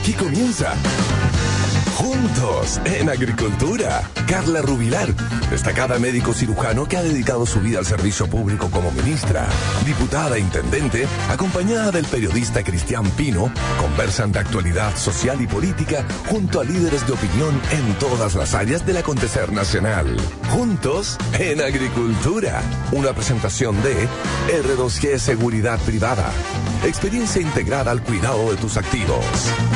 Aquí comienza Juntos en Agricultura. Carla Rubilar, destacada médico cirujano que ha dedicado su vida al servicio público como ministra, diputada e intendente, acompañada del periodista Cristian Pino, conversan de actualidad social y política junto a líderes de opinión en todas las áreas del acontecer nacional. Juntos en Agricultura. Una presentación de R2G Seguridad Privada. Experiencia integrada al cuidado de tus activos.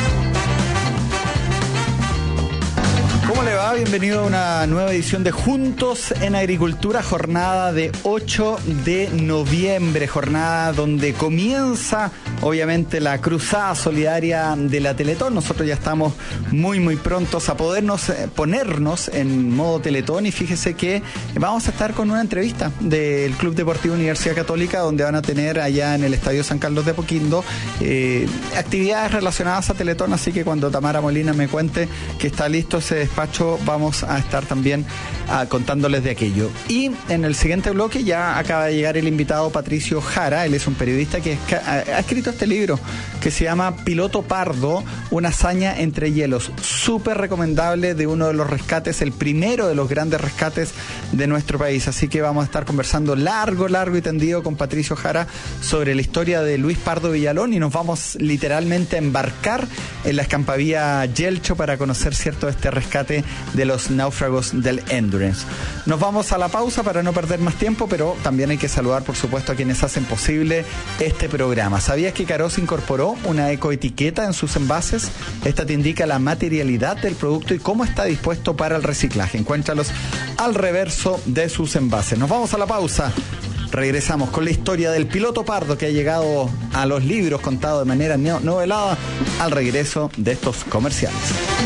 ¿Cómo le va? Bienvenido a una nueva edición de Juntos en Agricultura, jornada de 8 de noviembre, jornada donde comienza obviamente la cruzada solidaria de la Teletón. Nosotros ya estamos muy prontos a ponernos en modo Teletón, y fíjese que vamos a estar con una entrevista del Club Deportivo Universidad Católica, donde van a tener allá en el Estadio San Carlos de Apoquindo actividades relacionadas a Teletón, así que cuando Tamara Molina me cuente que está listo ese despacho, vamos a estar también contándoles de aquello. Y en el siguiente bloque ya acaba de llegar el invitado Patricio Jara. Él es un periodista que ha escrito este libro que se llama Piloto Pardo, una hazaña entre hielos. Súper recomendable, de uno de los rescates, el primero de los grandes rescates de nuestro país. Así que vamos a estar conversando largo y tendido con Patricio Jara sobre la historia de Luis Pardo Villalón, y nos vamos literalmente a embarcar en la escampavía Yelcho para conocer este rescate de los náufragos del Endurance. Nos vamos a la pausa para no perder más tiempo, pero también hay que saludar, por supuesto, a quienes hacen posible este programa. ¿Sabías que Caroz incorporó una ecoetiqueta en sus envases? Esta te indica la materialidad del producto y cómo está dispuesto para el reciclaje. Encuéntralos al reverso de sus envases. Nos vamos a la pausa. Regresamos con la historia del piloto Pardo, que ha llegado a los libros contado de manera novelada al regreso de estos comerciales.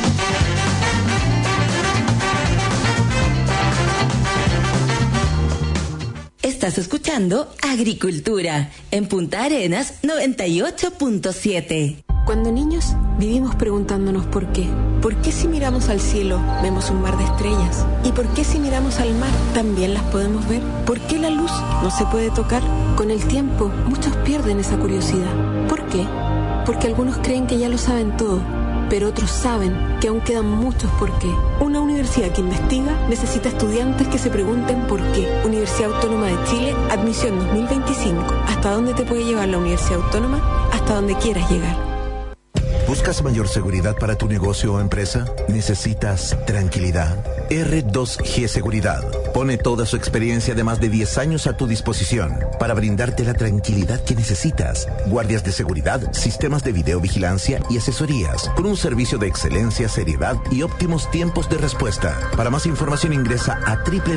Estás escuchando Agricultura en Punta Arenas 98.7. Cuando niños vivimos preguntándonos por qué. ¿Por qué si miramos al cielo vemos un mar de estrellas? ¿Y por qué si miramos al mar también las podemos ver? ¿Por qué la luz no se puede tocar? Con el tiempo muchos pierden esa curiosidad. ¿Por qué? Porque algunos creen que ya lo saben todo, pero otros saben que aún quedan muchos por qué. Una universidad que investiga necesita estudiantes que se pregunten por qué. Universidad Autónoma de Chile, admisión 2025. ¿Hasta dónde te puede llevar la Universidad Autónoma? Hasta donde quieras llegar. ¿Buscas mayor seguridad para tu negocio o empresa? ¿Necesitas tranquilidad? R2G Seguridad pone toda su experiencia de más de 10 años a tu disposición para brindarte la tranquilidad que necesitas. Guardias de seguridad, sistemas de videovigilancia y asesorías, con un servicio de excelencia, seriedad y óptimos tiempos de respuesta. Para más información ingresa a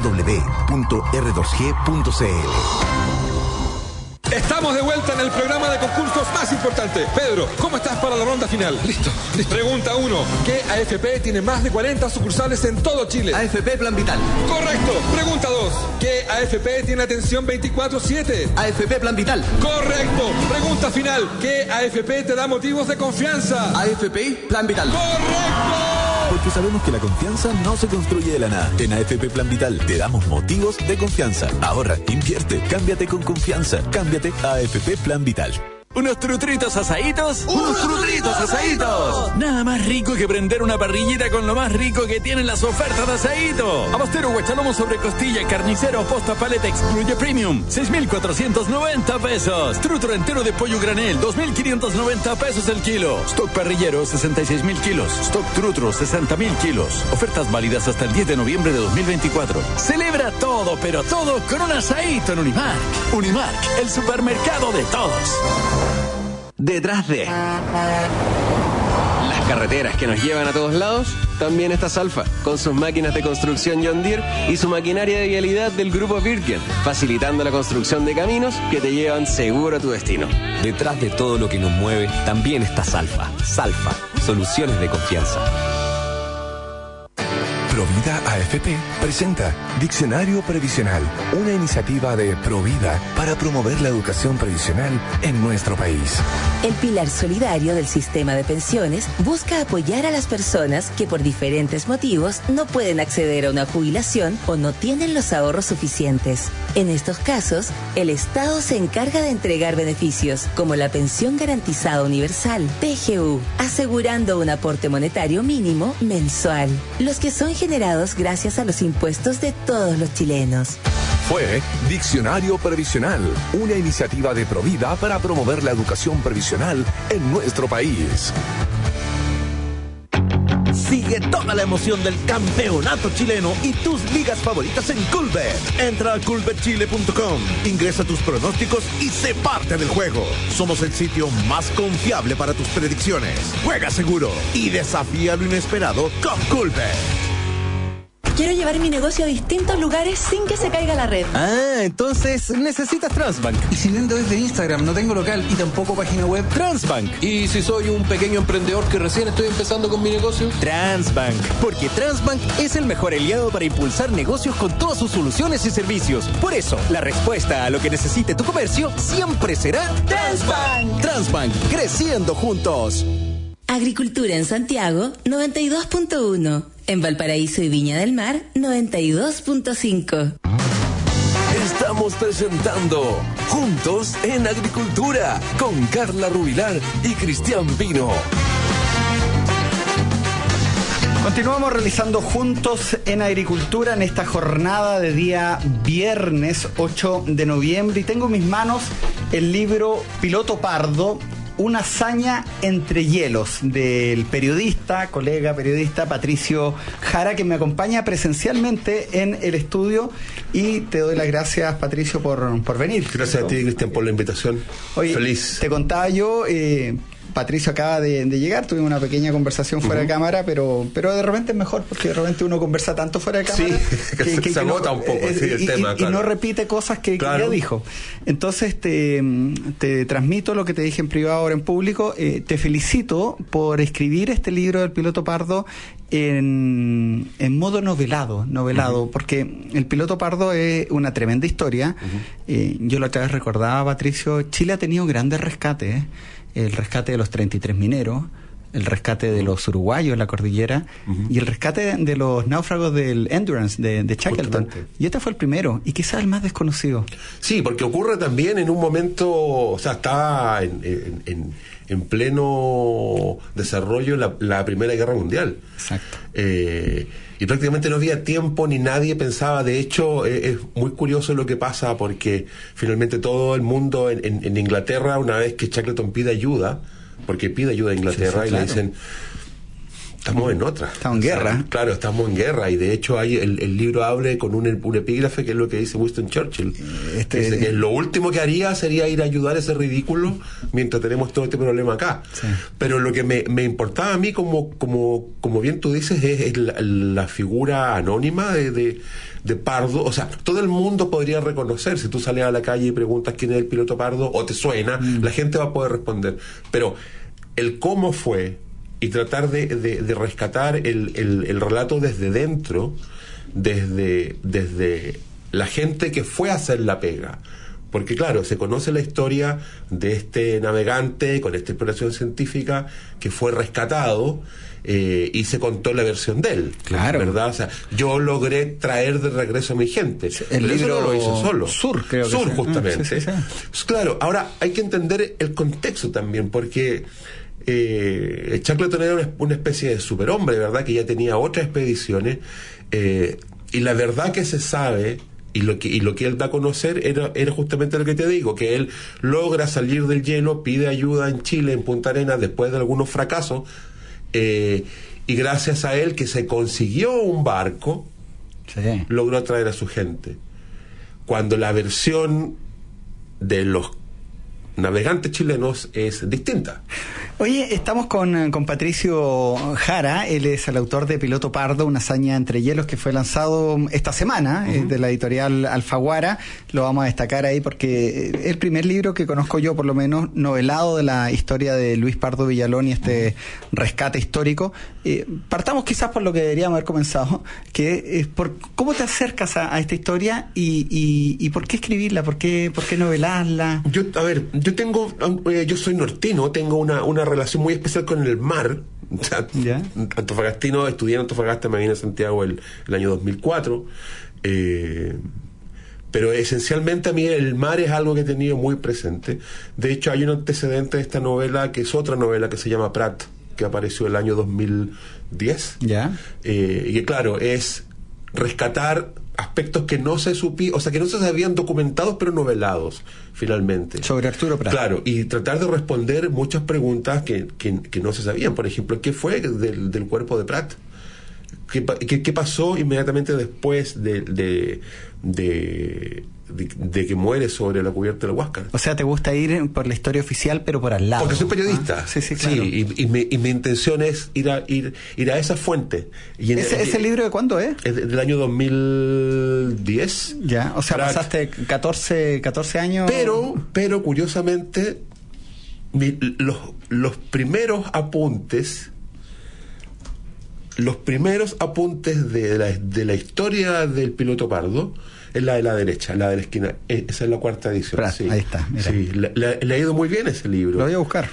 www.r2g.cl. Estamos de vuelta en el programa de concursos más importante. Pedro, ¿cómo estás para la ronda final? Listo. Pregunta 1. ¿Qué AFP tiene más de 40 sucursales en todo Chile? AFP Plan Vital. Correcto. Pregunta 2. ¿Qué AFP tiene atención 24/7? AFP Plan Vital. Correcto. Pregunta final. ¿Qué AFP te da motivos de confianza? AFP Plan Vital. ¡Correcto! Porque sabemos que la confianza no se construye de la nada. En AFP Plan Vital te damos motivos de confianza. Ahorra, invierte, cámbiate con confianza. Cámbiate a AFP Plan Vital. ¿Unos trutritos asaditos? ¡Unos trutritos asaditos! Nada más rico que prender una parrillita con lo más rico que tienen las ofertas de asadito. Abastero guachalomo sobre costilla, carnicero, posta paleta, excluye premium, 6,490 pesos. Trutro entero de pollo granel, 2,590 pesos el kilo. Stock parrillero, 66,000 kilos. Stock trutro, 60,000 kilos. Ofertas válidas hasta el 10 de noviembre de 2024. Celebra todo, pero todo con un asadito en Unimark. Unimark, el supermercado de todos. Detrás de las carreteras que nos llevan a todos lados, también está Salfa, con sus máquinas de construcción John Deere y su maquinaria de vialidad del grupo Wirtgen, facilitando la construcción de caminos que te llevan seguro a tu destino. Detrás de todo lo que nos mueve, también está Salfa. Salfa, soluciones de confianza. Provida AFP presenta Diccionario Previsional, una iniciativa de Provida para promover la educación previsional en nuestro país. El pilar solidario del sistema de pensiones busca apoyar a las personas que por diferentes motivos no pueden acceder a una jubilación o no tienen los ahorros suficientes. En estos casos, el Estado se encarga de entregar beneficios como la Pensión Garantizada Universal, PGU, asegurando un aporte monetario mínimo mensual, los que son generados gracias a los impuestos de todos los chilenos. Fue Diccionario Previsional, una iniciativa de Provida para promover la educación previsional en nuestro país. Sigue toda la emoción del campeonato chileno y tus ligas favoritas en Coolbet. Entra a coolbetchile.com, ingresa tus pronósticos y sé parte del juego. Somos el sitio más confiable para tus predicciones. Juega seguro y desafía lo inesperado con Coolbet. Quiero llevar mi negocio a distintos lugares sin que se caiga la red. Ah, entonces necesitas Transbank. Y si vendo desde Instagram, no tengo local y tampoco página web. Transbank. ¿Y si soy un pequeño emprendedor que recién estoy empezando con mi negocio? Transbank. Porque Transbank es el mejor aliado para impulsar negocios con todas sus soluciones y servicios. Por eso, la respuesta a lo que necesite tu comercio siempre será Transbank. Transbank, creciendo juntos. Agricultura en Santiago, 92.1. En Valparaíso y Viña del Mar, 92.5. Estamos presentando Juntos en Agricultura con Carla Rubilar y Cristian Pino. Continuamos realizando Juntos en Agricultura en esta jornada de día viernes 8 de noviembre y tengo en mis manos el libro Piloto Pardo, una hazaña entre hielos, del colega periodista Patricio Jara, que me acompaña presencialmente en el estudio, y te doy las gracias, Patricio, por venir. Gracias a ti, Cristian, por la invitación. Oye, feliz. Te contaba yo, Patricio acaba de llegar, tuvimos una pequeña conversación fuera de cámara, pero de repente es mejor, porque de repente uno conversa tanto fuera de cámara, sí, que se agota un poco el tema, y no repite cosas que ya dijo. Entonces te transmito lo que te dije en privado, ahora en público. Te felicito por escribir este libro del Piloto Pardo en modo novelado, porque el Piloto Pardo es una tremenda historia. Yo la otra vez recordaba, Patricio, Chile ha tenido grandes rescates, el rescate de los 33 mineros, el rescate de los uruguayos en la cordillera y el rescate de los náufragos del Endurance de Shackleton. Justamente. Y este fue el primero y quizás el más desconocido. Sí, porque ocurre también en un momento, o sea, está en pleno desarrollo la Primera Guerra Mundial. Exacto. Y prácticamente no había tiempo ni nadie pensaba. De hecho, es muy curioso lo que pasa, porque finalmente todo el mundo en Inglaterra, una vez que Shackleton pide ayuda, porque pide ayuda a Inglaterra, y le dicen, estamos en otra. Estamos en guerra. Claro, estamos en guerra. Y de hecho hay el libro abre con un epígrafe, que es lo que dice Winston Churchill. Dice que lo último que haría sería ir a ayudar a ese ridículo mientras tenemos todo este problema acá. Sí. Pero lo que me importaba a mí, como bien tú dices, es la figura anónima de Pardo. O sea, todo el mundo podría reconocer, si tú sales a la calle y preguntas quién es el Piloto Pardo, o te suena, la gente va a poder responder. Pero el cómo fue, y tratar de rescatar el relato desde dentro, desde la gente que fue a hacer la pega. Porque claro, se conoce la historia de este navegante con esta exploración científica que fue rescatado, y se contó la versión de él. Claro. ¿Verdad? O sea, yo logré traer de regreso a mi gente. El libro eso no lo hizo solo. Sur, creo que Sur, sí. justamente. Sí. Pues claro, ahora hay que entender el contexto también, porque Shackleton era una especie de superhombre, ¿verdad? Que ya tenía otras expediciones, y la verdad que se sabe, y lo que él da a conocer era justamente lo que te digo, que él logra salir del hielo, pide ayuda en Chile, en Punta Arenas, después de algunos fracasos, y gracias a él, que se consiguió un barco, logró traer a su gente. Cuando la versión de los navegantes chilenos es distinta. Oye, estamos con Patricio Jara. Él es el autor de Piloto Pardo, una hazaña entre hielos, que fue lanzado esta semana, de la editorial Alfaguara. Lo vamos a destacar ahí porque es el primer libro que conozco yo, por lo menos, novelado de la historia de Luis Pardo Villalón y este rescate histórico. Partamos quizás por lo que deberíamos haber comenzado, que es por cómo te acercas a esta historia y por qué escribirla, por qué novelarla. Yo soy nortino, tengo una relación muy especial con el mar. O sea, antofagastino, estudié en Antofagasta, me vine a Santiago el año 2004. Pero esencialmente a mí el mar es algo que he tenido muy presente. De hecho, hay un antecedente de esta novela, que es otra novela que se llama Prat, que apareció el año 2010. Y que, claro, es rescatar aspectos que no se o sea, que no se sabían documentados, pero novelados, finalmente. Sobre Arturo Prat. Claro, y tratar de responder muchas preguntas que no se sabían. Por ejemplo, ¿qué fue del cuerpo de Prat? ¿Qué pasó inmediatamente después de que muere sobre la cubierta del Huáscar? O sea, te gusta ir por la historia oficial, pero por al lado. Porque soy periodista. Sí, claro. Y mi intención es ir a esa fuente. ¿Ese libro de cuándo es? Es del año 2010. Ya, o sea, pasaste 14 años. Pero curiosamente, los primeros apuntes de la historia del Piloto Pardo es la de la derecha, la de la esquina. Esa es la cuarta edición. Sí. Ahí está. Mira. Sí, le ha ido muy bien ese libro. Lo voy a buscar.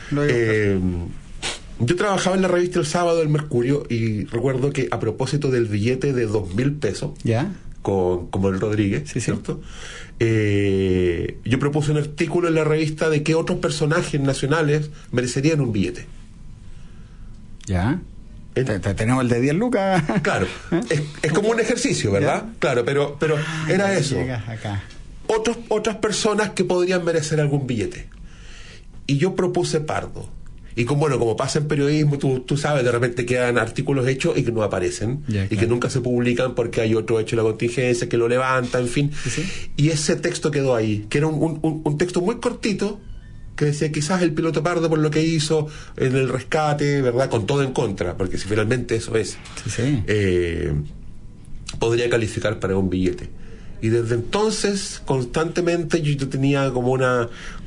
Yo trabajaba en la revista El Sábado del Mercurio y recuerdo que a propósito del billete de 2.000 pesos, con el Rodríguez, ¿cierto? Yo propuse un artículo en la revista de qué otros personajes nacionales merecerían un billete. Tenemos el de 10 lucas. Claro, es como un ejercicio, ¿verdad? Claro, pero era eso. Acá. Otras personas que podrían merecer algún billete. Y yo propuse Pardo. Y como pasa en periodismo, tú sabes, de repente quedan artículos hechos y que no aparecen, y que nunca se publican porque hay otro hecho de la contingencia que lo levanta, en fin. Y ese texto quedó ahí, que era un texto muy cortito, que decía quizás el Piloto Pardo por lo que hizo en el rescate, ¿verdad? Con todo en contra, porque si finalmente eso es, podría calificar para un billete. Y desde entonces, constantemente, yo tenía como una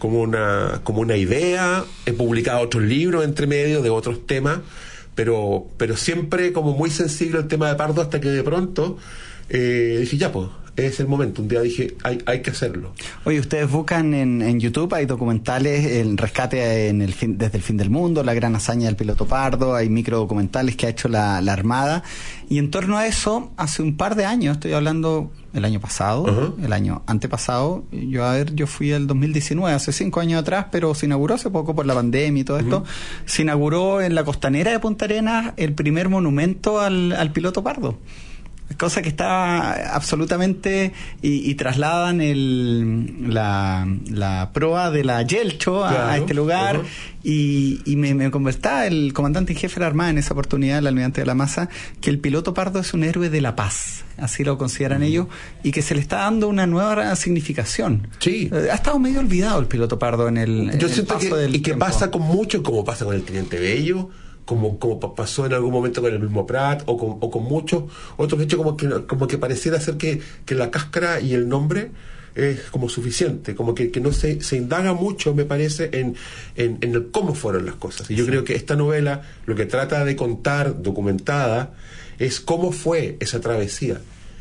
idea. He publicado otros libros entre medio de otros temas, pero siempre como muy sensible al tema de Pardo, hasta que de pronto dije, ya pues, es el momento. Un día dije, hay que hacerlo. Oye, ustedes buscan en YouTube, hay documentales, el rescate desde el fin del mundo, la gran hazaña del Piloto Pardo, hay microdocumentales que ha hecho la Armada, y en torno a eso, hace un par de años, estoy hablando el año pasado, el año antepasado, yo fui el 2019, hace 5 años atrás, pero se inauguró hace poco por la pandemia y todo esto, se inauguró en la costanera de Punta Arenas el primer monumento al Piloto Pardo. Cosa que está absolutamente y trasladan la proa de la Yelcho a este lugar, y me convertía el comandante en jefe de la Armada en esa oportunidad, el almirante de la Maza, que el Piloto Pardo es un héroe de la paz, así lo consideran ellos, y que se le está dando una nueva significación. Ha estado medio olvidado el Piloto Pardo yo siento que pasa con mucho, como pasa con el Teniente Bello, como pasó en algún momento con el mismo Prat, o con muchos otros hechos, como que pareciera ser que la cáscara y el nombre es como suficiente, como que no se indaga mucho, me parece, en el cómo fueron las cosas. Y yo creo que esta novela lo que trata de contar, documentada, es cómo fue esa travesía.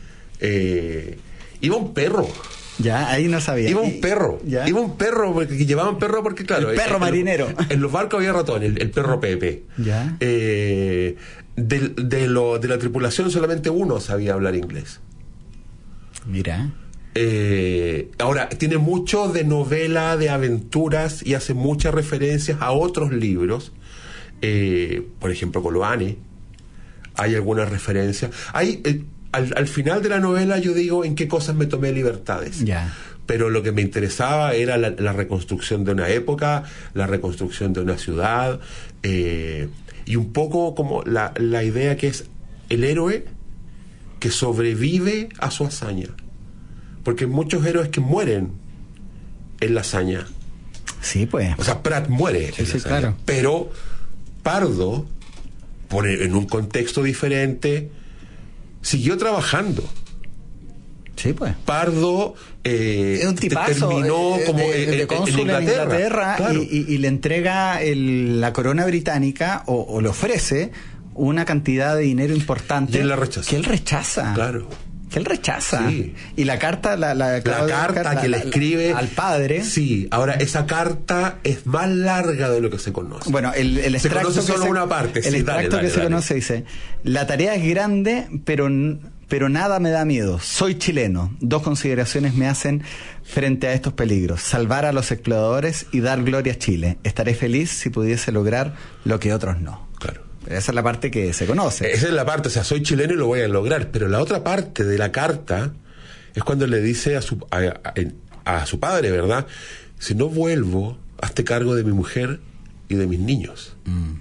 Iba un perro. Ahí no sabía. Iba un perro porque llevaban perro porque, claro, el perro marinero. En los barcos había ratón, el perro Pepe. De la tripulación solamente uno sabía hablar inglés. Mira. Ahora, tiene mucho de novela, de aventuras, y hace muchas referencias a otros libros. Por ejemplo, Coloane. Hay algunas referencias. Al final de la novela yo digo en qué cosas me tomé libertades. Pero lo que me interesaba era la reconstrucción de una época, la reconstrucción de una ciudad, y un poco como la idea que es el héroe que sobrevive a su hazaña. Porque hay muchos héroes que mueren en la hazaña, Sí, pues. O sea, Pratt muere. Sí, claro. Pero Pardo, en un contexto diferente, siguió trabajando. Sí, pues. Pardo es un tipazo, terminó como de cónsul en Inglaterra, claro. y le entrega la corona británica o le ofrece una cantidad de dinero importante y él la rechaza. Que él rechaza. Claro. Que él rechaza. Sí. Y la carta la carta que le escribe al padre. Sí, ahora esa carta es más larga de lo que se conoce. Bueno, el extracto se conoce solo una parte. El extracto que se conoce dice: la tarea es grande, pero nada me da miedo. Soy chileno. 2 consideraciones me hacen frente a estos peligros: salvar a los exploradores y dar gloria a Chile. Estaré feliz si pudiese lograr lo que otros no. Claro. Esa es la parte que se conoce. Esa es la parte, o sea, soy chileno y lo voy a lograr. Pero la otra parte de la carta es cuando le dice a su padre, ¿verdad? Si no vuelvo, hazte cargo de mi mujer y de mis niños.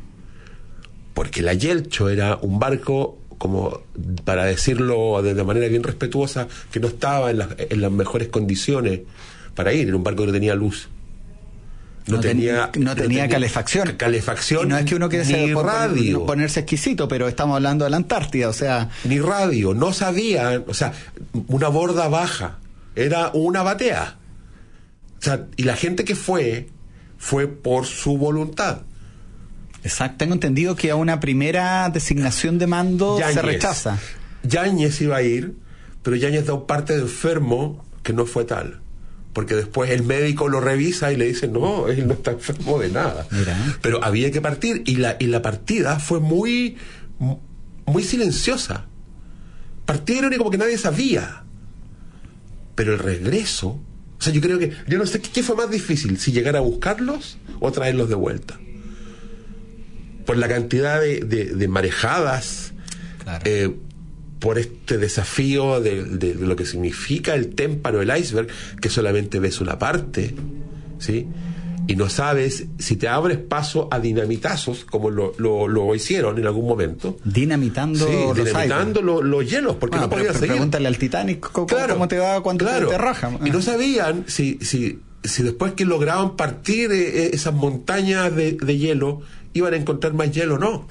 Porque la Yelcho era un barco, como para decirlo de manera bien respetuosa, que no estaba en las mejores condiciones para ir. Era un barco que no tenía luz. No tenía calefacción. Calefacción. Y no es que uno quiera ponerse exquisito, pero estamos hablando de la Antártida, o sea. Ni radio, no sabían, o sea, una borda baja, era una batea. O sea, y la gente que fue por su voluntad. Exacto, tengo entendido que a una primera designación de mando se rechaza. Yáñez iba a ir, pero Yáñez da un parte de enfermo que no fue tal. Porque después el médico lo revisa y le dice, no, él no está enfermo de nada. Mira. Pero había que partir, y la partida fue muy silenciosa. Partieron y como que nadie sabía. Pero el regreso, o sea, yo creo que, yo no sé qué fue más difícil, si llegar a buscarlos o traerlos de vuelta. Por la cantidad de marejadas, claro. Por este desafío de lo que significa el témpano, el iceberg, que solamente ves una parte, ¿sí? Y no sabes si te abres paso a dinamitazos, como lo hicieron en algún momento. Dinamitando los hielos, porque no podías seguir. Pregúntale al Titanic cómo te va cuando te rajan. Y no sabían si después que lograban partir esas montañas de hielo, iban a encontrar más hielo o no.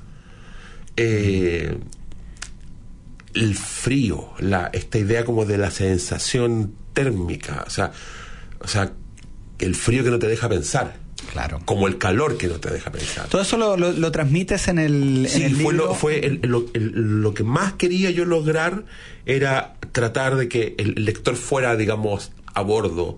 El frío, esta idea como de la sensación térmica, o sea, el frío que no te deja pensar. Claro. Como el calor que no te deja pensar. Todo eso lo transmites en el libro. Lo que más quería yo lograr era tratar de que el lector fuera, digamos, a bordo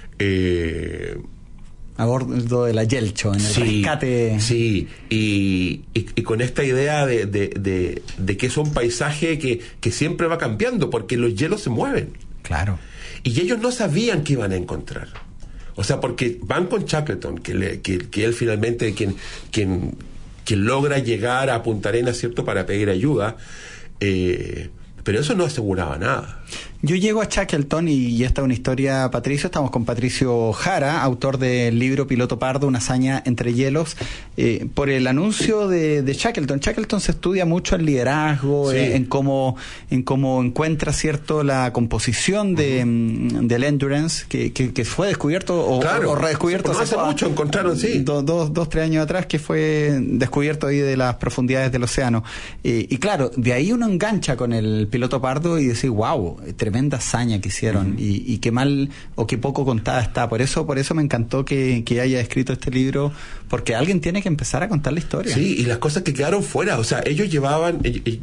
de la Yelcho, en el rescate. Sí, y con esta idea de que es un paisaje que siempre va cambiando, porque los hielos se mueven. Claro. Y ellos no sabían qué iban a encontrar. O sea, porque van con Shackleton, que él finalmente quien logra llegar a Punta Arenas, ¿cierto?, para pedir ayuda, pero eso no aseguraba nada. Yo llego a Shackleton y esta es una historia, Patricio. Estamos con Patricio Jara, autor del libro Piloto Pardo, una hazaña entre hielos, por el anuncio de Shackleton. Shackleton se estudia mucho el liderazgo, en cómo encuentra, cierto, la composición del Endurance, que fue descubierto o redescubierto hace mucho. Encontraron, dos, 3 años atrás, que fue descubierto ahí de las profundidades del océano. Y claro, de ahí uno engancha con el Piloto Pardo y decir, wow, tremenda hazaña que hicieron, y qué mal o qué poco contada está. Por eso me encantó que haya escrito este libro, porque alguien tiene que empezar a contar la historia. Sí, y las cosas que quedaron fuera, o sea, ellos llevaban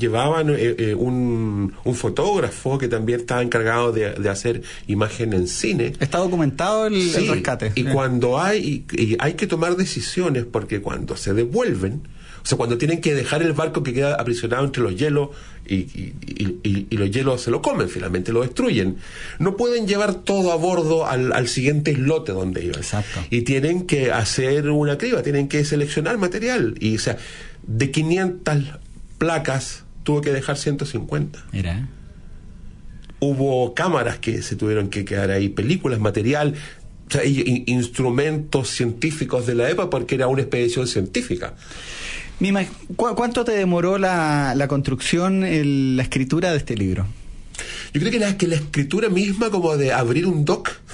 un fotógrafo que también estaba encargado de hacer imagen en cine. Está documentado el rescate. Y cuando hay que tomar decisiones, porque cuando se devuelven, o sea, cuando tienen que dejar el barco que queda aprisionado entre los hielos y los hielos se lo comen, finalmente lo destruyen, no pueden llevar todo a bordo al siguiente islote donde iban. Exacto. Y tienen que hacer una criba, tienen que seleccionar material. Y, o sea, de 500 placas tuvo que dejar 150. Mira. Hubo cámaras que se tuvieron que quedar ahí, películas, material, o sea, instrumentos científicos de la época, porque era una expedición científica. Mima, ¿cuánto te demoró la construcción, la escritura de este libro? Yo creo que la escritura misma, como de abrir un doc,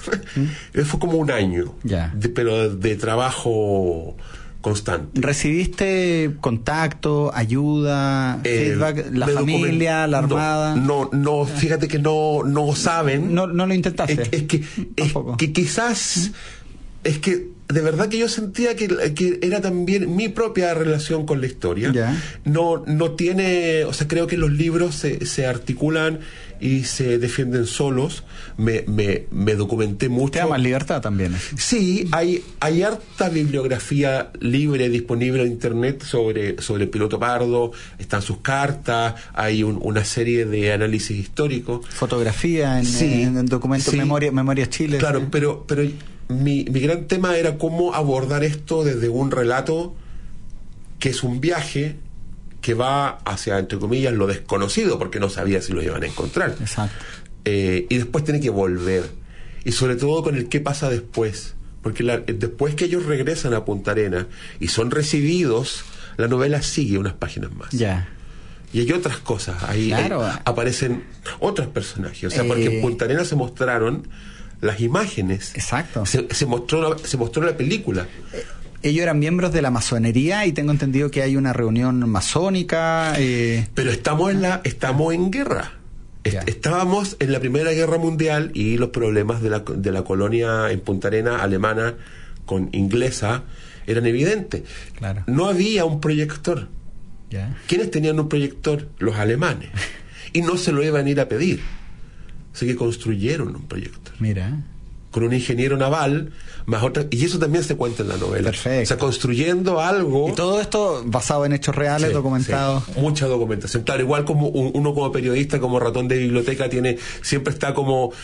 Fue como un año, pero de trabajo constante. ¿Recibiste contacto, ayuda, feedback, la familia, la armada? No, fíjate que no saben. No lo intentaste. Es que quizás, es que de verdad que yo sentía que era también mi propia relación con la historia. No tiene, o sea, creo que los libros se articulan y se defienden solos. Me documenté mucho. Te da más libertad también. Sí, hay harta bibliografía libre disponible en internet sobre Piloto Pardo. Están sus cartas, hay una serie de análisis históricos, fotografía en documentos, Memoria Chile. Claro, pero mi gran tema era cómo abordar esto desde un relato que es un viaje que va hacia, entre comillas, lo desconocido, porque no sabía si lo iban a encontrar. Exacto. Y después tiene que volver. Y sobre todo con el qué pasa después. Porque después que ellos regresan a Punta Arenas y son recibidos, la novela sigue unas páginas más. Y hay otras cosas. Ahí aparecen otros personajes. O sea, porque en Punta Arenas se mostraron las imágenes. Exacto. Se mostró la película. Ellos eran miembros de la masonería y tengo entendido que hay una reunión masónica. Pero estamos en guerra. Estábamos en la Primera Guerra Mundial y los problemas de la colonia en Punta Arenas alemana con inglesa eran evidentes. Claro. No había un proyector. ¿Quiénes tenían un proyector? Los alemanes. Y no se lo iban a ir a pedir. Así que construyeron un proyector. Mira. Con un ingeniero naval, más otra, y eso también se cuenta en la novela. Perfecto. O sea, construyendo algo. Y todo esto basado en hechos reales, documentados. Mucha documentación. Claro, igual como uno como periodista, como ratón de biblioteca, siempre está como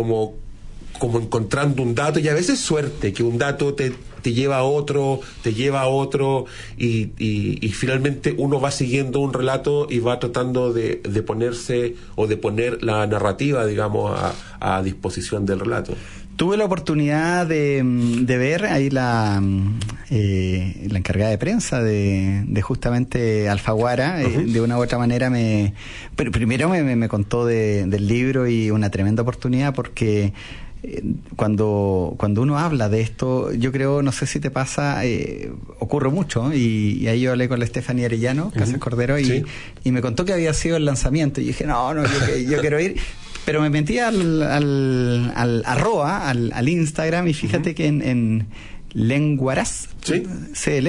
encontrando un dato, y a veces suerte, que un dato te lleva a otro, y finalmente uno va siguiendo un relato y va tratando de ponerse o de poner la narrativa, digamos, a disposición del relato. Tuve la oportunidad de ver ahí la encargada de prensa de justamente Alfaguara. De una u otra manera primero me contó del libro, y una tremenda oportunidad porque cuando uno habla de esto, yo creo, no sé si te pasa, ocurre mucho, y ahí yo hablé con la Estefanía Arellano, Casas Cordero, y me contó que había sido el lanzamiento, y dije, yo quiero ir. Pero me metí al arroba, al Instagram, y fíjate que en Lenguaraz CL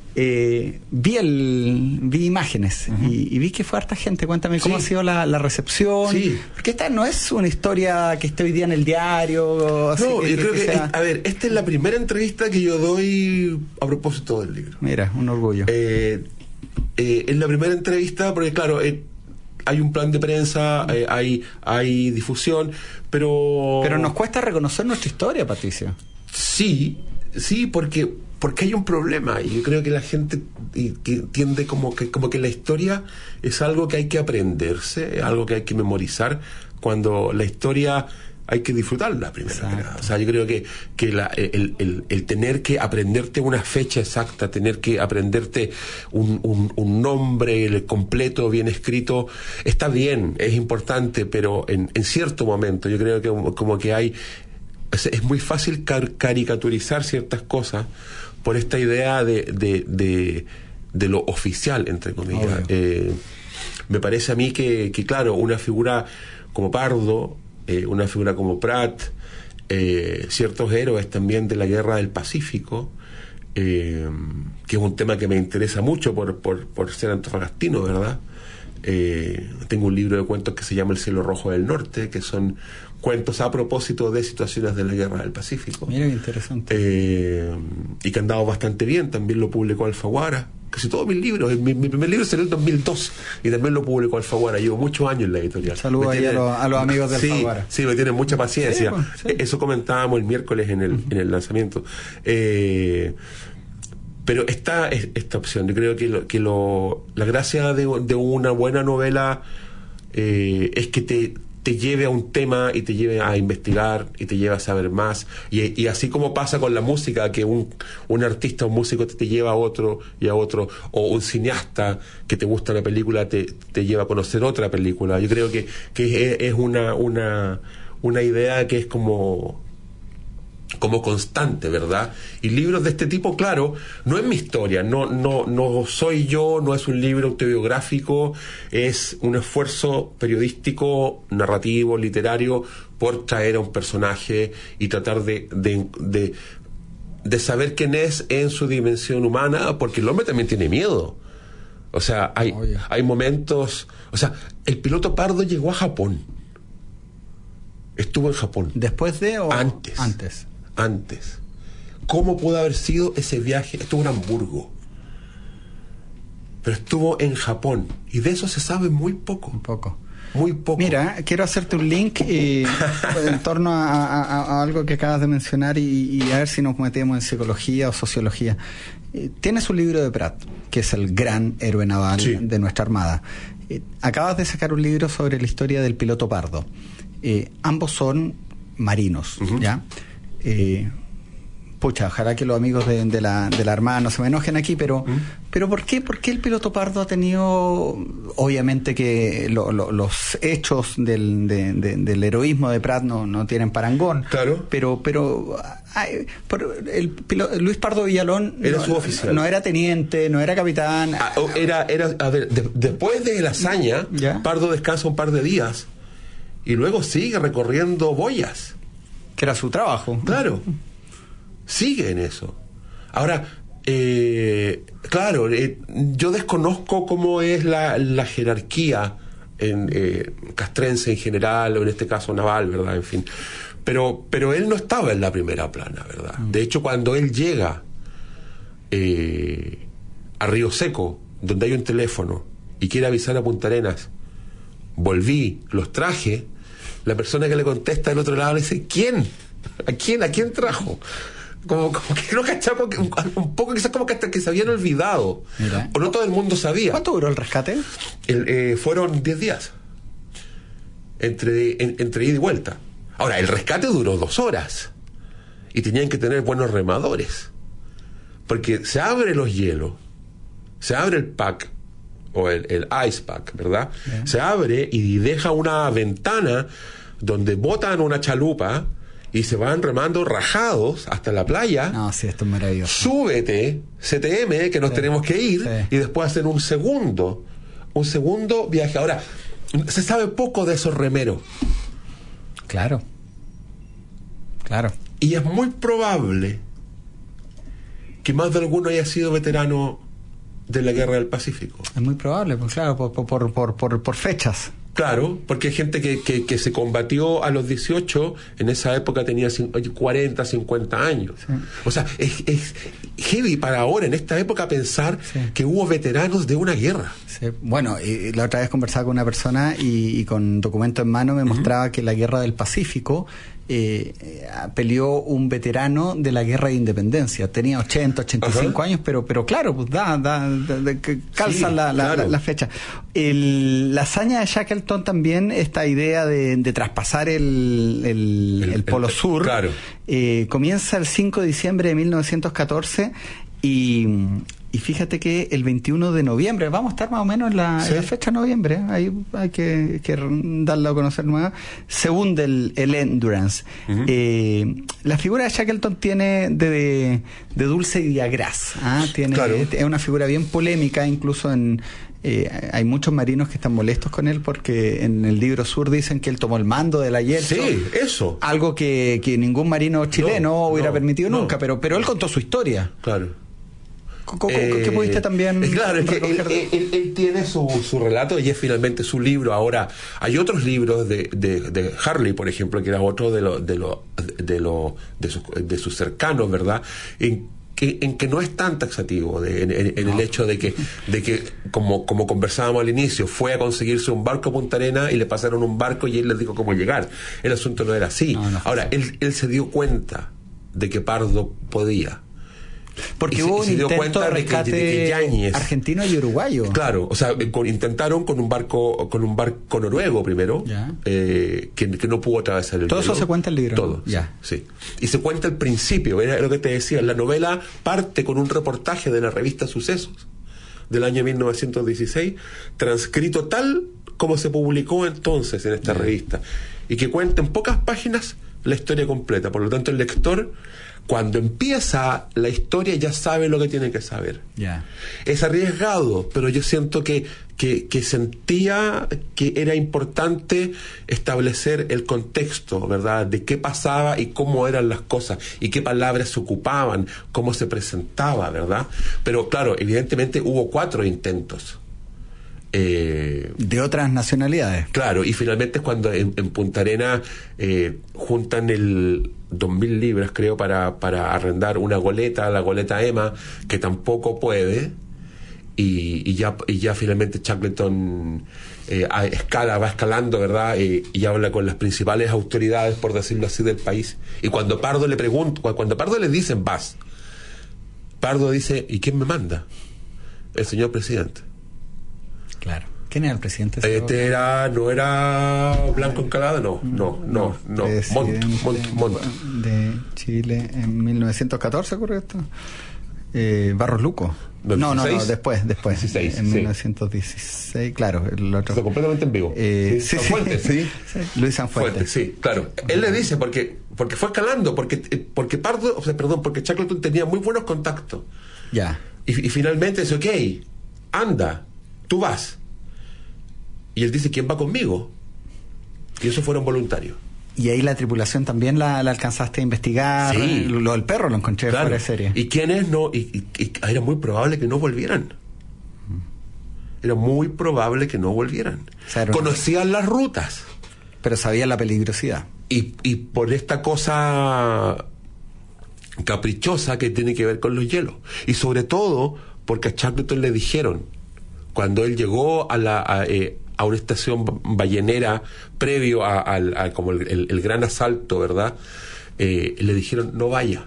vi imágenes y vi que fue harta gente. Cuéntame cómo ha sido la recepción. Porque esta no es una historia que esté hoy día en el diario. No, yo creo que esta es la primera entrevista que yo doy a propósito del libro. Mira, un orgullo. Es la primera entrevista porque, claro, hay un plan de prensa, hay difusión, pero nos cuesta reconocer nuestra historia, Patricio. Sí, porque hay un problema, y yo creo que la gente tiende como que la historia es algo que hay que aprenderse, algo que hay que memorizar, cuando la historia hay que disfrutarla primero. O sea, yo creo que el tener que aprenderte una fecha exacta, tener que aprenderte un nombre completo, bien escrito, está bien, es importante, pero en cierto momento yo creo que como que es muy fácil caricaturizar ciertas cosas por esta idea de lo oficial, entre comillas. Me parece a mí que claro, una figura como Pardo, una figura como Prat, ciertos héroes también de la Guerra del Pacífico, que es un tema que me interesa mucho por ser antofagastino, ¿verdad? Tengo un libro de cuentos que se llama El cielo rojo del norte, que son cuentos a propósito de situaciones de la Guerra del Pacífico. Mira qué interesante. Y que han dado bastante bien. También lo publicó Alfaguara. Casi todos mis libros. Mi primer libro salió en 2002 y también lo publicó Alfaguara. Llevo muchos años en la editorial. Saludos ahí a los amigos de Alfaguara. Sí, me tienen mucha paciencia. Eso comentábamos el miércoles en el lanzamiento. Pero está esta opción. Yo creo que la gracia de una buena novela es que te lleve a un tema y te lleve a investigar y te lleve a saber más, y así como pasa con la música, que un artista, un músico te lleva a otro y a otro, o un cineasta que te gusta una película te lleva a conocer otra película. Yo creo que es una idea que es como como constante, ¿verdad? Y libros de este tipo, claro, no es mi historia, no soy yo, no es un libro autobiográfico, es un esfuerzo periodístico, narrativo, literario, por traer a un personaje y tratar de saber quién es en su dimensión humana, porque el hombre también tiene miedo. O sea, hay momentos... O sea, el piloto Pardo llegó a Japón. Estuvo en Japón. ¿Después de o antes? Antes. ¿Cómo pudo haber sido ese viaje? Estuvo en Hamburgo. Pero estuvo en Japón. Y de eso se sabe muy poco. Muy poco. Mira, quiero hacerte un link en torno a algo que acabas de mencionar y a ver si nos metemos en psicología o sociología. Tienes un libro de Prat, que es el gran héroe naval de nuestra Armada. Acabas de sacar un libro sobre la historia del piloto Pardo. Ambos son marinos, ¿ya? Pucha, ojalá que los amigos de la Armada no se me enojen aquí, pero ¿por qué el piloto Pardo ha tenido, obviamente que los hechos del heroísmo de Prat no tienen parangón? Claro. Pero Luis Pardo Villalón era suboficial. No era teniente, no era capitán. A ver, después de la hazaña, Pardo descansa un par de días y luego sigue recorriendo boyas. Que era su trabajo. Claro. Sigue en eso. Ahora, claro, yo desconozco cómo es la jerarquía castrense en general, o en este caso naval, ¿verdad? En fin. Pero él no estaba en la primera plana, ¿verdad? De hecho, cuando él llega a Río Seco, donde hay un teléfono, y quiere avisar a Punta Arenas, volví, los traje, la persona que le contesta del otro lado le dice, ¿quién? ¿A quién trajo? Como que no cachaba, un poco quizás como que hasta que se habían olvidado. Mira. O no todo el mundo sabía. ¿Cuánto duró el rescate? Fueron 10 días entre ida y vuelta. Ahora, el rescate duró 2 horas y tenían que tener buenos remadores, porque se abre los hielos, se abre el pack o el ice pack, ¿verdad? Bien. Se abre y deja una ventana donde botan una chalupa y se van remando rajados hasta la playa. No, sí, esto es maravilloso. Súbete, CTM, que nos tenemos que ir, y después hacen un segundo viaje. Ahora, se sabe poco de esos remeros. Claro. Y es muy probable que más de alguno haya sido veterano de la Guerra del Pacífico. Es muy probable, pues claro, por fechas. Claro, porque hay gente que se combatió a los 18, en esa época tenía 40, 50 años. Sí. O sea, es heavy para ahora, en esta época, pensar que hubo veteranos de una guerra. Sí. Bueno, la otra vez conversaba con una persona y con documento en mano me mostraba que la Guerra del Pacífico peleó un veterano de la Guerra de Independencia. Tenía 80, 85 años, pero claro, pues calza la fecha. La hazaña de Shackleton también, esta idea de traspasar el Polo Sur, comienza el 5 de diciembre de 1914 y fíjate que el 21 de noviembre, vamos a estar más o menos en la fecha de noviembre, ahí hay que darla a conocer nueva, se hunde el Endurance. La figura de Shackleton tiene de Dulce y Diagras, es una figura bien polémica, incluso hay muchos marinos que están molestos con él porque en el libro Sur dicen que él tomó el mando del Ayerzo. Sí, eso. Algo que ningún marino chileno hubiera permitido nunca, pero él contó su historia. Claro. ¿Qué pudiste también? Claro, es que él tiene su relato y es finalmente su libro. Ahora, hay otros libros de Harley, por ejemplo, que era otro de sus cercanos, ¿verdad? En que no es tan taxativo en el hecho de que como conversábamos al inicio, fue a conseguirse un barco a Punta Arenas y le pasaron un barco y él les dijo cómo llegar. El asunto no era así. Ahora, él se dio cuenta de que Pardo podía. Porque hubo un intento de rescate argentino y uruguayo. Claro, o sea, intentaron con un barco noruego primero, que no pudo atravesar el todo hielo. Eso se cuenta en el libro. Todo, sí. Y se cuenta el principio, era lo que te decía, la novela parte con un reportaje de la revista Sucesos del año 1916, transcrito tal como se publicó entonces en esta revista, y que cuenta en pocas páginas la historia completa. Por lo tanto, el lector, cuando empieza la historia, ya sabe lo que tiene que saber. Yeah. Es arriesgado, pero yo siento que sentía que era importante establecer el contexto, ¿verdad? De qué pasaba y cómo eran las cosas, y qué palabras se ocupaban, cómo se presentaba, ¿verdad? Pero claro, evidentemente hubo 4 intentos. De otras nacionalidades. Claro, y finalmente es cuando en Punta Arenas juntan el 2.000 libras, creo, para arrendar una goleta, la goleta Emma, que tampoco puede. Y ya finalmente Shackleton va escalando, ¿verdad? Y habla con las principales autoridades, por decirlo así, del país. Y cuando Pardo le pregunta, cuando Pardo le dicen vas, Pardo dice, ¿y quién me manda? El señor presidente. Claro. ¿Quién era el presidente? ¿No era Blanco Encalada? No. Montt. De Chile en 1914, ¿correcto? Barros Luco. No, después. 16, en 1916, claro. El otro. Está completamente en vivo. Sanfuentes, sí. Luis Sanfuentes. Sí, claro. Él le dice, porque fue escalando, porque Shackleton tenía muy buenos contactos. Ya. Y finalmente dice, ok, anda, tú vas. Y él dice, ¿quién va conmigo? Y esos fueron voluntarios. Y ahí la tripulación también la alcanzaste a investigar. Sí. Lo del perro lo encontré fuera de serie. ¿Y quiénes no? Y era muy probable que no volvieran. Era muy probable que no volvieran. O sea, conocían las rutas, pero sabían la peligrosidad. Y por esta cosa caprichosa que tiene que ver con los hielos. Y sobre todo porque a Shackleton le dijeron, cuando él llegó a una estación ballenera previo a como el gran asalto, ¿verdad? Le dijeron, no vaya.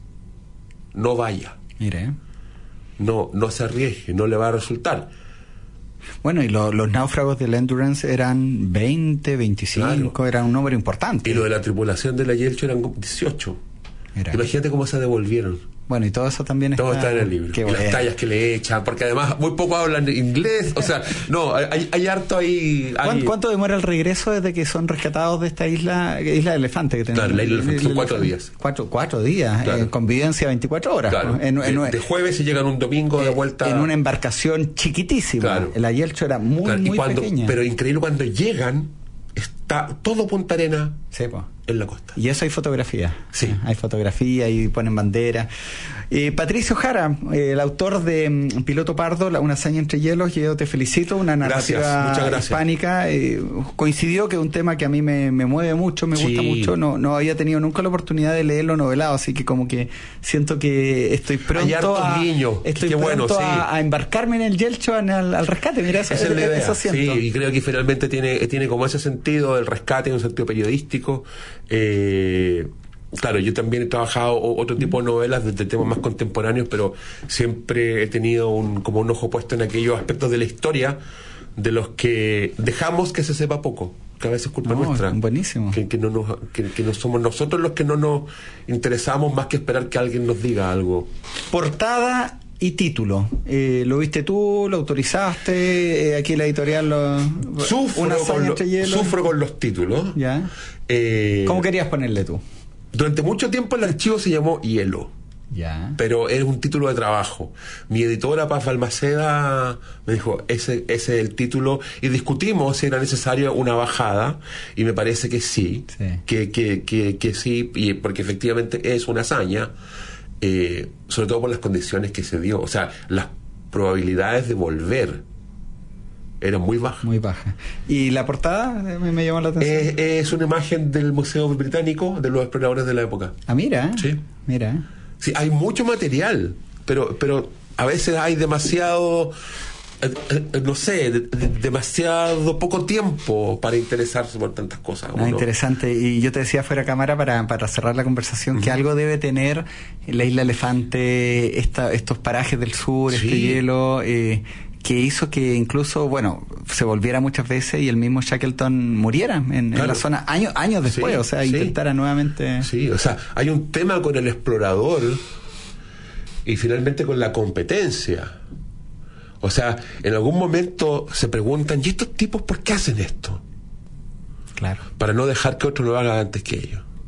Mire. No se arriesgue, no le va a resultar. Bueno, y los náufragos del Endurance eran 20, 25, claro. Era un número importante. Y lo de la tripulación de la Yelcho eran 18. Imagínate cómo se devolvieron. Bueno, y todo eso también todo está en el libro. Y las tallas que le echan, porque además muy poco hablan inglés. O sea, no, hay harto ahí. ¿Cuánto demora el regreso desde que son rescatados de esta isla de Elefante? Que claro, la isla de Elefante son 4 días. 4 días, claro. Convivencia 24 horas. Claro. De jueves y llegan un domingo de vuelta. En una embarcación chiquitísima. Claro. El Ayelcho era muy pequeña. Pero increíble, cuando llegan, está todo Punta Arenas. Sí, pues. En la costa. Y eso hay fotografía. Sí. Hay fotografía y ponen bandera. Patricio Jara, el autor de Piloto Pardo, Una hazaña entre hielos, yo te felicito, una narrativa hispánica. Coincidió que es un tema que a mí me mueve mucho, me gusta mucho. No había tenido nunca la oportunidad de leerlo novelado, así que como que siento que estoy pronto a embarcarme en el Yelcho, al rescate. Mira, eso siento. Sí, y creo que finalmente tiene como ese sentido, el rescate en un sentido periodístico. Claro, yo también he trabajado otro tipo de novelas de temas más contemporáneos, pero siempre he tenido como un ojo puesto en aquellos aspectos de la historia de los que dejamos que se sepa poco, que a veces es culpa nuestra. Buenísimo. Que no somos nosotros los que no nos interesamos más que esperar que alguien nos diga algo. Portada y título. ¿Lo viste tú? ¿Lo autorizaste? Aquí la editorial Sufro con los títulos. ¿Ya? ¿Cómo querías ponerle tú? Durante mucho tiempo el archivo se llamó Hielo. Ya. Pero es un título de trabajo. Mi editora, Paz Balmaceda, me dijo, ese es el título, y discutimos si era necesaria una bajada, y me parece que sí. Que sí, y porque efectivamente es una hazaña, sobre todo por las condiciones que se dio. O sea, las probabilidades de volver eran muy bajas. Muy bajas. ¿Y la portada me llamó la atención? Es una imagen del Museo Británico de los exploradores de la época. Ah, mira. Sí. Mira. Sí, hay mucho material, pero a veces hay demasiado, no sé, demasiado poco tiempo para interesarse por tantas cosas. Interesante. Y yo te decía fuera cámara para cerrar la conversación que algo debe tener la isla Elefante, estos parajes del sur, este hielo, que hizo que incluso, se volviera muchas veces y el mismo Shackleton muriera en la zona años después, intentara nuevamente. Sí, o sea, hay un tema con el explorador y finalmente con la competencia. O sea, en algún momento se preguntan, ¿y estos tipos por qué hacen esto? Claro. Para no dejar que otro lo haga antes que ellos.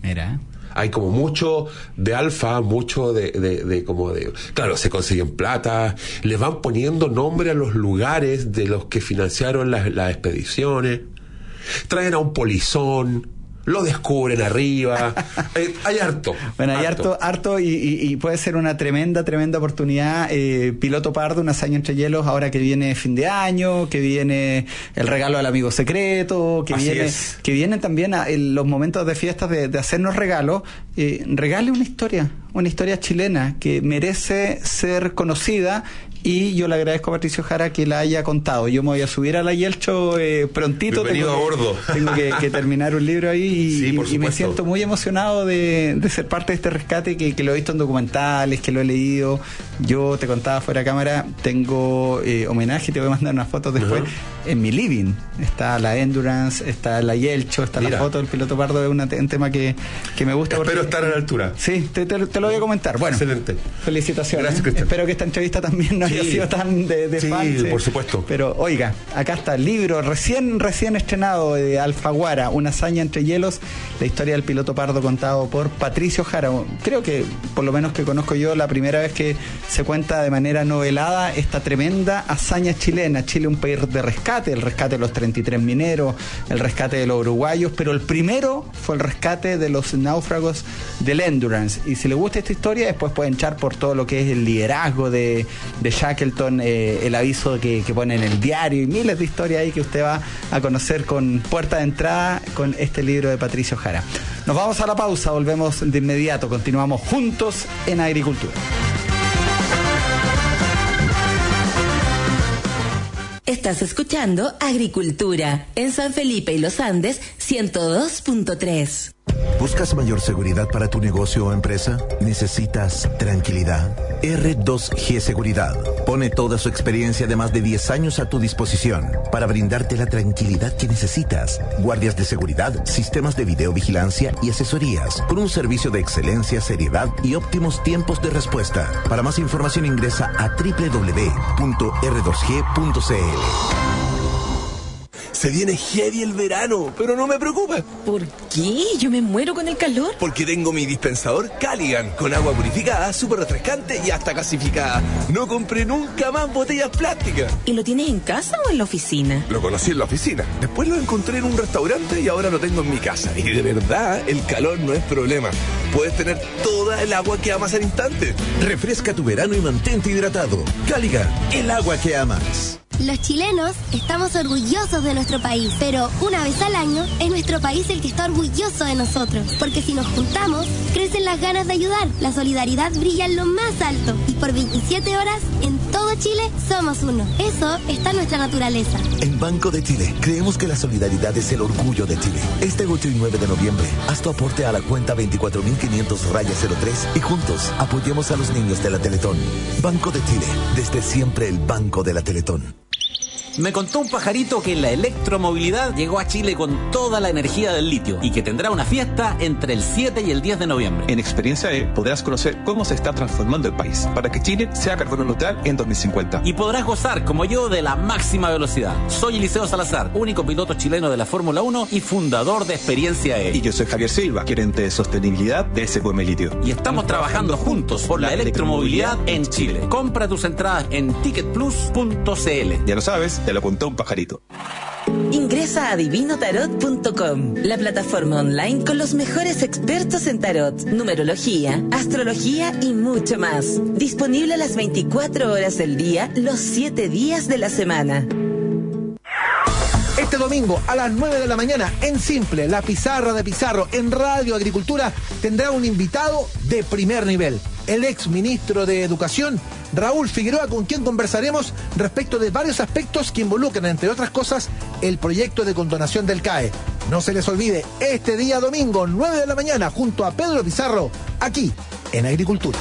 Mira. Hay como mucho de alfa, mucho de claro, se consiguen plata, les van poniendo nombre a los lugares de los que financiaron las expediciones, traen a un polizón, lo descubren arriba, hay harto. Bueno, hay harto y puede ser una tremenda oportunidad. Piloto Pardo, una hazaña entre hielos, ahora que viene fin de año, que viene el regalo al amigo secreto, que vienen también los momentos de fiestas de hacernos regalos. Regale una historia chilena que merece ser conocida. Y yo le agradezco a Patricio Jara que la haya contado. Yo me voy a subir a la Yelcho prontito. Bienvenido a bordo. Tengo que terminar un libro ahí y me siento muy emocionado de ser parte de este rescate que lo he visto en documentales, que lo he leído. Yo te contaba fuera de cámara, tengo homenaje, te voy a mandar unas fotos después. En mi living está la Endurance, está la Yelcho, está la foto del Piloto Pardo. Es un tema que me gusta. Espero estar a la altura. Sí, te lo voy a comentar. Bueno, excelente. Felicitaciones. Gracias, Cristian. Espero que esta entrevista también no haya sido tan de fan. Sí, por supuesto. Pero oiga, acá está el libro recién estrenado de Alfaguara, una hazaña entre hielos, la historia del Piloto Pardo contado por Patricio Jara. Creo que, por lo menos que conozco yo, la primera vez que se cuenta de manera novelada esta tremenda hazaña chilena. Chile, un país de rescate, el rescate de los 33 mineros, el rescate de los uruguayos, pero el primero fue el rescate de los náufragos del Endurance. Y si le gusta esta historia, después pueden echar por todo lo que es el liderazgo de Shackleton, el aviso que pone en el diario y miles de historias ahí que usted va a conocer con puerta de entrada con este libro de Patricio Jara. Nos vamos a la pausa, volvemos de inmediato, continuamos juntos en Agricultura. Estás escuchando Agricultura en San Felipe y Los Andes 102.3. ¿Buscas mayor seguridad para tu negocio o empresa? ¿Necesitas tranquilidad? R2G Seguridad pone toda su experiencia de más de 10 años a tu disposición para brindarte la tranquilidad que necesitas. Guardias de seguridad, sistemas de videovigilancia y asesorías con un servicio de excelencia, seriedad y óptimos tiempos de respuesta. Para más información ingresa a www.r2g.cl. Se viene heavy el verano, pero no me preocupa. ¿Por qué? Yo me muero con el calor. Porque tengo mi dispensador Caligan, con agua purificada, súper refrescante y hasta gasificada. No compré nunca más botellas plásticas. ¿Y lo tienes en casa o en la oficina? Lo conocí en la oficina, después lo encontré en un restaurante y ahora lo tengo en mi casa. Y de verdad, el calor no es problema. Puedes tener toda el agua que amas al instante. Refresca tu verano y mantente hidratado. Caligan, el agua que amas. Los chilenos estamos orgullosos de nuestro país, pero una vez al año es nuestro país el que está orgulloso de nosotros, porque si nos juntamos, crecen las ganas de ayudar, la solidaridad brilla en lo más alto y por 27 horas en todo Chile somos uno. Eso está en nuestra naturaleza. En Banco de Chile creemos que la solidaridad es el orgullo de Chile. Este 8 y 9 de noviembre, haz tu aporte a la cuenta 24.500-03 y juntos apoyemos a los niños de la Teletón. Banco de Chile, desde siempre el Banco de la Teletón. Me contó un pajarito que la electromovilidad llegó a Chile con toda la energía del litio y que tendrá una fiesta entre el 7 y el 10 de noviembre. En Experiencia E podrás conocer cómo se está transformando el país para que Chile sea carbono neutral en 2050. Y podrás gozar, como yo, de la máxima velocidad. Soy Eliseo Salazar, único piloto chileno de la Fórmula 1 y fundador de Experiencia E. Y yo soy Javier Silva, gerente de sostenibilidad de SQM Litio. Y estamos trabajando juntos por la electromovilidad en Chile. Compra tus entradas en ticketplus.cl. Ya lo sabes, te lo apuntó un pajarito. Ingresa a divinotarot.com, la plataforma online con los mejores expertos en tarot, numerología, astrología y mucho más. Disponible a las 24 horas del día, los 7 días de la semana. Este domingo a las 9 de la mañana, en Simple, la pizarra de Pizarro en Radio Agricultura tendrá un invitado de primer nivel, el ex ministro de Educación, Raúl Figueroa, con quien conversaremos respecto de varios aspectos que involucran, entre otras cosas, el proyecto de condonación del CAE. No se les olvide, este día domingo, 9 de la mañana, junto a Pedro Pizarro, aquí en Agricultura.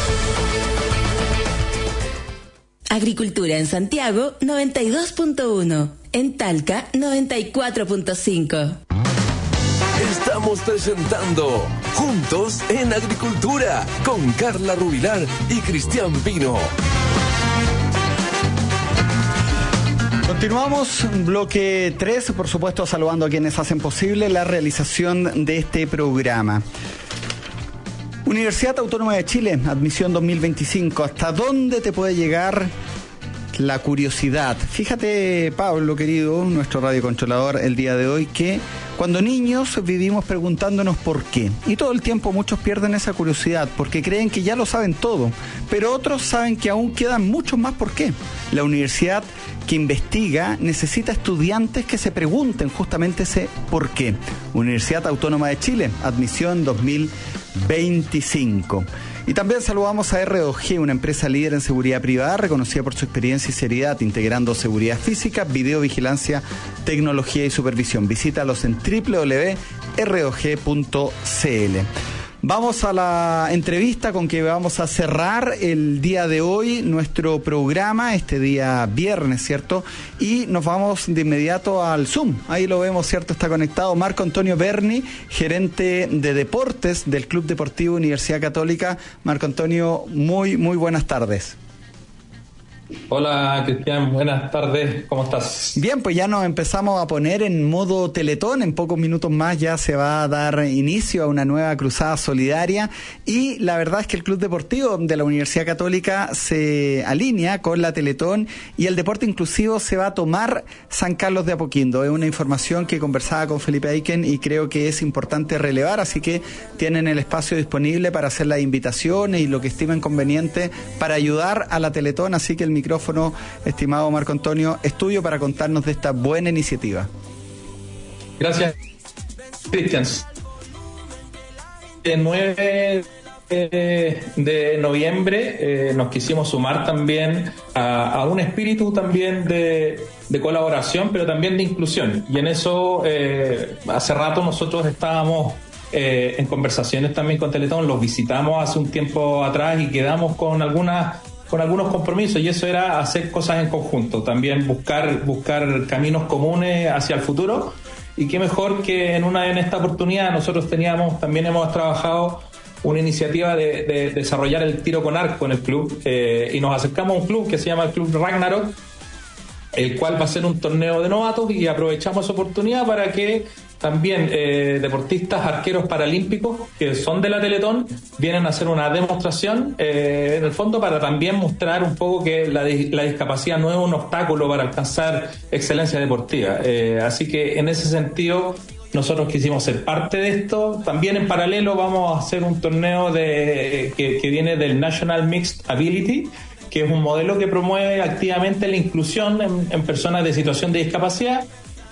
Agricultura en Santiago, 92.1. En Talca, 94.5. Estamos presentando Juntos en Agricultura con Carla Rubilar y Cristian Pino. Continuamos, bloque 3, por supuesto saludando a quienes hacen posible la realización de este programa. Universidad Autónoma de Chile, admisión 2025. ¿Hasta dónde te puede llegar la curiosidad? Fíjate, Pablo, querido, nuestro radiocontrolador el día de hoy, que cuando niños vivimos preguntándonos por qué. Y todo el tiempo muchos pierden esa curiosidad porque creen que ya lo saben todo. Pero otros saben que aún quedan muchos más por qué. La universidad que investiga necesita estudiantes que se pregunten justamente ese por qué. Universidad Autónoma de Chile, admisión 2025. Y también saludamos a R2G, una empresa líder en seguridad privada, reconocida por su experiencia y seriedad, integrando seguridad física, videovigilancia, tecnología y supervisión. Visítalos en www.r2g.cl. Vamos a la entrevista con que vamos a cerrar el día de hoy nuestro programa, este día viernes, ¿cierto? Y nos vamos de inmediato al Zoom. Ahí lo vemos, ¿cierto? Está conectado Marco Antonio Berni, gerente de deportes del Club Deportivo Universidad Católica. Marco Antonio, muy buenas tardes. Hola Cristian, buenas tardes, ¿cómo estás? Bien, pues ya nos empezamos a poner en modo Teletón, en pocos minutos más ya se va a dar inicio a una nueva cruzada solidaria y la verdad es que el Club Deportivo de la Universidad Católica se alinea con la Teletón y el deporte inclusivo se va a tomar San Carlos de Apoquindo. Es una información que conversaba con Felipe Aiken y creo que es importante relevar, así que tienen el espacio disponible para hacer las invitaciones y lo que estimen conveniente para ayudar a la Teletón, así que el micrófono, estimado Marco Antonio, es tuyo para contarnos de esta buena iniciativa. Gracias, Cristian. El 9 de noviembre nos quisimos sumar también a un espíritu también de colaboración, pero también de inclusión. Y en eso, hace rato nosotros estábamos en conversaciones también con Teletón, los visitamos hace un tiempo atrás y quedamos con algunos compromisos, y eso era hacer cosas en conjunto, también buscar caminos comunes hacia el futuro, y qué mejor que en esta oportunidad nosotros también hemos trabajado una iniciativa de desarrollar el tiro con arco en el club, y nos acercamos a un club que se llama el Club Ragnarok, el cual va a ser un torneo de novatos, y aprovechamos esa oportunidad para que también deportistas arqueros paralímpicos que son de la Teletón vienen a hacer una demostración en el fondo para también mostrar un poco que la discapacidad no es un obstáculo para alcanzar excelencia deportiva. Así que en ese sentido nosotros quisimos ser parte de esto. También en paralelo vamos a hacer un torneo que viene del National Mixed Ability, que es un modelo que promueve activamente la inclusión en personas de situación de discapacidad,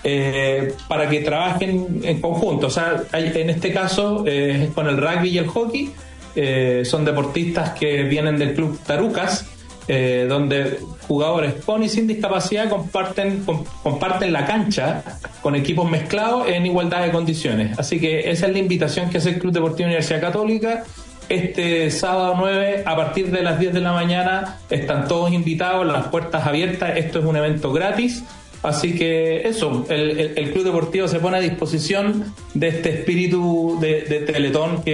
para que trabajen en conjunto. O sea, en este caso con el rugby y el hockey, son deportistas que vienen del club Tarucas, donde jugadores con y sin discapacidad comparten la cancha con equipos mezclados en igualdad de condiciones. Así que esa es la invitación que hace el Club Deportivo Universidad Católica. Este sábado 9, a partir de las 10 de la mañana, están todos invitados, las puertas abiertas. Esto es un evento gratis. Así que eso, el Club Deportivo se pone a disposición de este espíritu de Teletón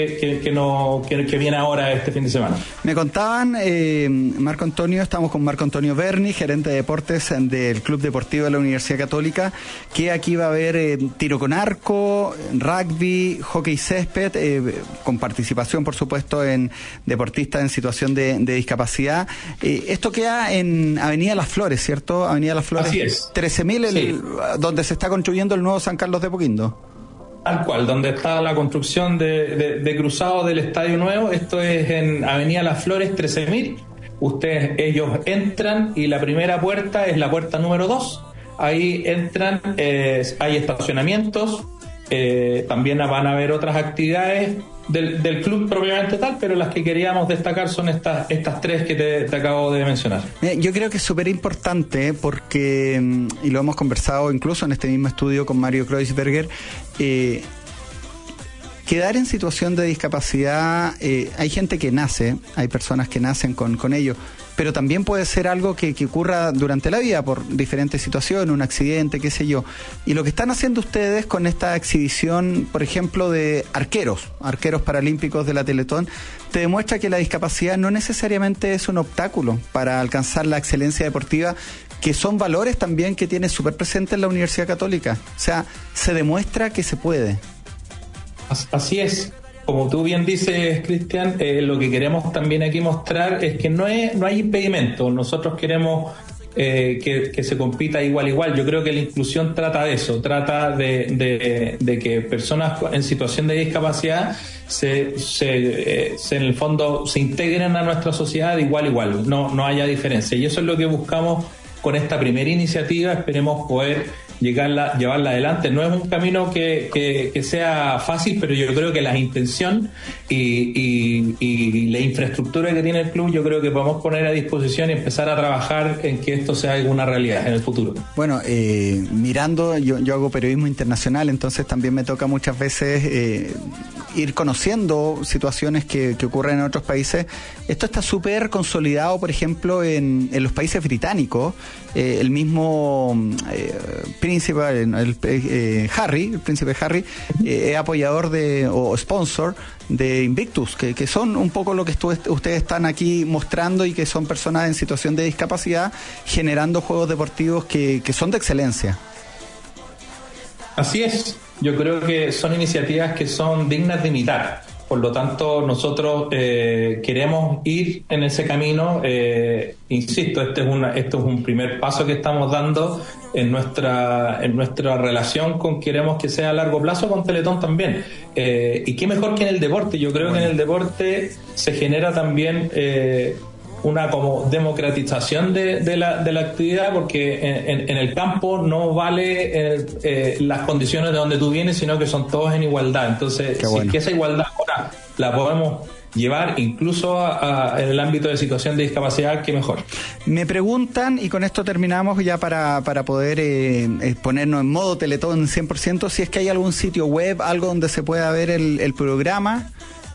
que viene ahora este fin de semana. Me contaban, Marco Antonio, estamos con Marco Antonio Berni, gerente de deportes del Club Deportivo de la Universidad Católica, que aquí va a haber tiro con arco, rugby, hockey césped, con participación, por supuesto, en deportistas en situación de discapacidad. Esto queda en Avenida Las Flores, ¿cierto? Avenida Las Flores. Así es. 13.000, sí. Donde se está construyendo el nuevo San Carlos de Apoquindo. Tal cual, donde está la construcción de cruzado del Estadio Nuevo. Esto es en Avenida Las Flores 13.000. Ellos entran y la primera puerta es la puerta número 2. Ahí entran, hay estacionamientos, también van a haber otras actividades del club propiamente tal, pero las que queríamos destacar son estas tres que te acabo de mencionar. Yo creo que es súper importante porque, y lo hemos conversado incluso en este mismo estudio con Mario Kreuzberger, quedar en situación de discapacidad, hay gente que nace, hay personas que nacen con ello, pero también puede ser algo que ocurra durante la vida por diferentes situaciones, un accidente, qué sé yo. Y lo que están haciendo ustedes con esta exhibición, por ejemplo, de arqueros paralímpicos de la Teletón, te demuestra que la discapacidad no necesariamente es un obstáculo para alcanzar la excelencia deportiva que son valores también que tiene súper presente en la Universidad Católica. O sea, se demuestra que se puede. Así es. Como tú bien dices, Cristian, lo que queremos también aquí mostrar es que no hay impedimento. Nosotros queremos que se compita igual a igual. Yo creo que la inclusión trata de eso, trata de que personas en situación de discapacidad en el fondo se integren a nuestra sociedad de igual a igual, no haya diferencia. Y eso es lo que buscamos con esta primera iniciativa. Esperemos poder llevarla adelante. No es un camino que sea fácil, pero yo creo que la intención y la infraestructura que tiene el club, yo creo que podemos poner a disposición y empezar a trabajar en que esto sea una realidad en el futuro. Bueno, mirando, yo hago periodismo internacional, entonces también me toca muchas veces ir conociendo situaciones que ocurren en otros países. Esto está súper consolidado, por ejemplo, en los países británicos. El mismo príncipe Harry es apoyador o sponsor de Invictus, que son un poco lo que ustedes están aquí mostrando, y que son personas en situación de discapacidad generando juegos deportivos que son de excelencia. Así es. Yo creo que son iniciativas que son dignas de imitar. Por lo tanto, nosotros queremos ir en ese camino. Insisto, este es un primer paso que estamos dando en nuestra relación con queremos que sea a largo plazo con Teletón también. Y qué mejor que en el deporte. Yo creo que en el deporte se genera también una como democratización de la actividad, porque en el campo no vale las condiciones de donde tú vienes, sino que son todos en igualdad. Entonces, si esa igualdad ahora la podemos llevar incluso en el ámbito de situación de discapacidad, qué mejor. Me preguntan, y con esto terminamos ya para poder ponernos en modo Teletón 100%, si es que hay algún sitio web, algo donde se pueda ver el programa.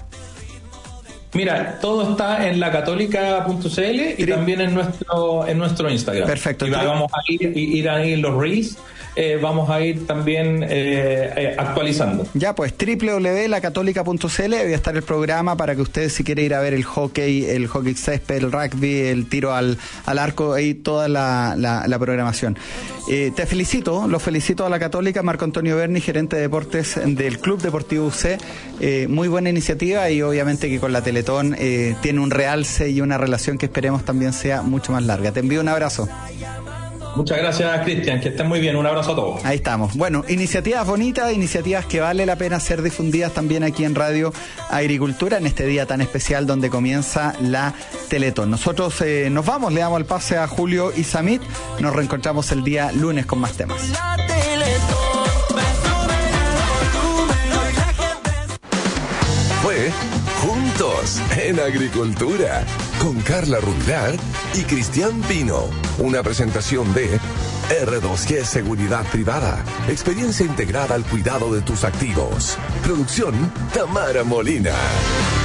Mira, todo está en lacatólica.cl y también en nuestro Instagram. Perfecto. Y vamos a ir ahí en los reels. Vamos a ir también actualizando. Ya, pues www.lacatólica.cl voy a estar el programa para que ustedes, si quieren ir a ver el hockey césped, el rugby, el tiro al arco, ahí toda la programación. Te felicito, los felicito a la Católica. Marco Antonio Berni, gerente de deportes del Club Deportivo UC. Muy buena iniciativa, y obviamente que con la Teletón tiene un realce y una relación que esperemos también sea mucho más larga. Te envío un abrazo. Muchas gracias, Cristian, que estén muy bien, un abrazo a todos. Ahí estamos. Bueno, iniciativas bonitas, iniciativas que vale la pena ser difundidas también aquí en Radio Agricultura, en este día tan especial donde comienza la Teletón. Nosotros nos vamos, le damos el pase a Julio y Samit, nos reencontramos el día lunes con más temas. Fue Juntos en Agricultura, con Carla Rubilar y Cristian Pino. Una presentación de R2G Seguridad Privada. Experiencia integrada al cuidado de tus activos. Producción Tamara Molina.